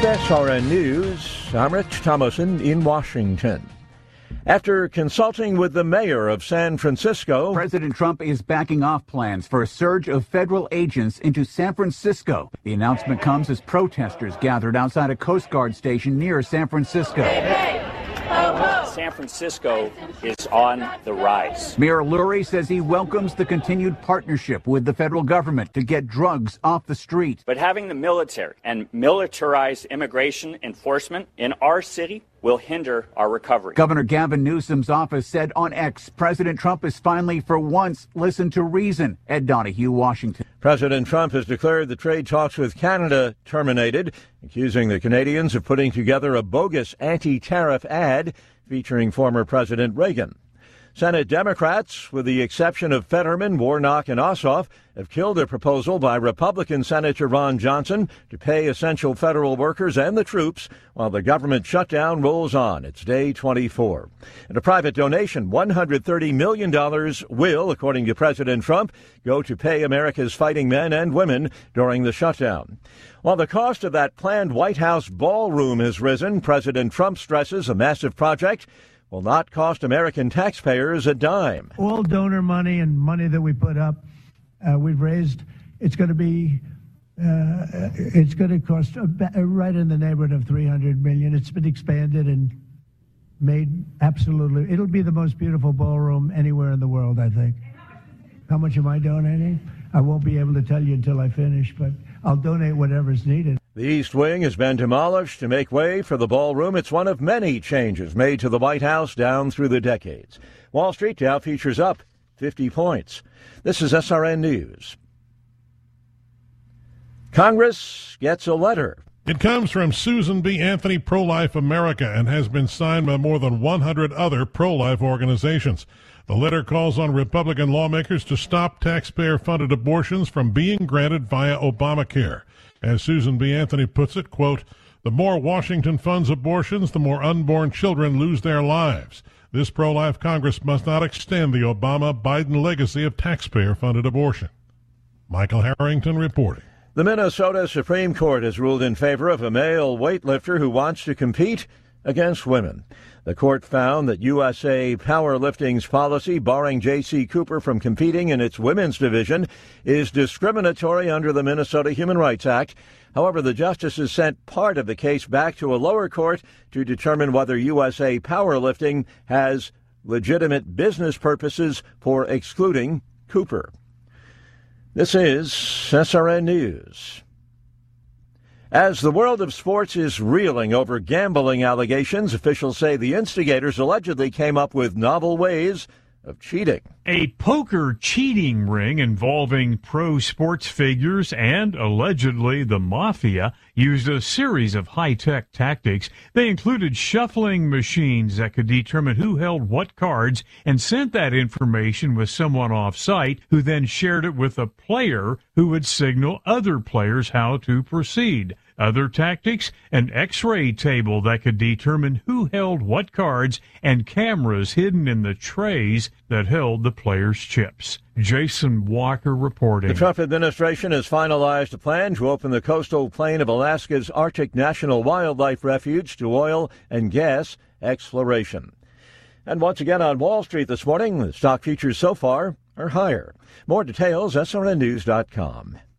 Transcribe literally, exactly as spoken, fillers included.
S R N News, I'm Rich Thomason in Washington. After consulting with the mayor of San Francisco, President Trump is backing off plans for a surge of federal agents into San Francisco. The announcement comes as protesters gathered outside a Coast Guard station near San Francisco. San Francisco is on the rise. Mayor Lurie says he welcomes the continued partnership with the federal government to get drugs off the street. But having the military and militarized immigration enforcement in our city will hinder our recovery. Governor Gavin Newsom's office said on X, President Trump has finally, for once, listened to reason. Ed Donahue, Washington. President Trump has declared the trade talks with Canada terminated, accusing the Canadians of putting together a bogus anti-tariff ad featuring former President Reagan. Senate Democrats, with the exception of Fetterman, Warnock, and Ossoff, have killed a proposal by Republican Senator Ron Johnson to pay essential federal workers and the troops while the government shutdown rolls on. It's day twenty-four. And a private donation, one hundred thirty million dollars, will, according to President Trump, go to pay America's fighting men and women during the shutdown. While the cost of that planned White House ballroom has risen, President Trump stresses a massive project will not cost American taxpayers a dime. All donor money and money that we put up, uh, we've raised, it's going to be, uh, it's going to cost uh, right in the neighborhood of three hundred million dollars. It's been expanded and made absolutely, it'll be the most beautiful ballroom anywhere in the world, I think. How much am I donating? I won't be able to tell you until I finish, but I'll donate whatever's needed. The East Wing has been demolished to make way for the ballroom. It's one of many changes made to the White House down through the decades. Wall Street Dow futures up fifty points. This is S R N News. Congress gets a letter. It comes from Susan B. Anthony Pro-Life America and has been signed by more than one hundred other pro-life organizations. The letter calls on Republican lawmakers to stop taxpayer-funded abortions from being granted via Obamacare. As Susan B. Anthony puts it, quote, the more Washington funds abortions, the more unborn children lose their lives. This pro-life Congress must not extend the Obama-Biden legacy of taxpayer-funded abortion. Michael Harrington reporting. The Minnesota Supreme Court has ruled in favor of a male weightlifter who wants to compete against women. The court found that U S A Powerlifting's policy barring J C. Cooper from competing in its women's division is discriminatory under the Minnesota Human Rights Act. However, the justices sent part of the case back to a lower court to determine whether U S A Powerlifting has legitimate business purposes for excluding Cooper. This is S R N News. As the world of sports is reeling over gambling allegations, officials say the instigators allegedly came up with novel ways of cheating. A poker cheating ring involving pro sports figures and allegedly the mafia used a series of high-tech tactics. They included shuffling machines that could determine who held what cards and sent that information with someone off-site who then shared it with a player who would signal other players how to proceed. Other tactics, an X-ray table that could determine who held what cards and cameras hidden in the trays that held the players' chips. Jason Walker reporting. The Trump administration has finalized a plan to open the coastal plain of Alaska's Arctic National Wildlife Refuge to oil and gas exploration. And once again on Wall Street this morning, the stock futures so far are higher. More details, S R N news dot com.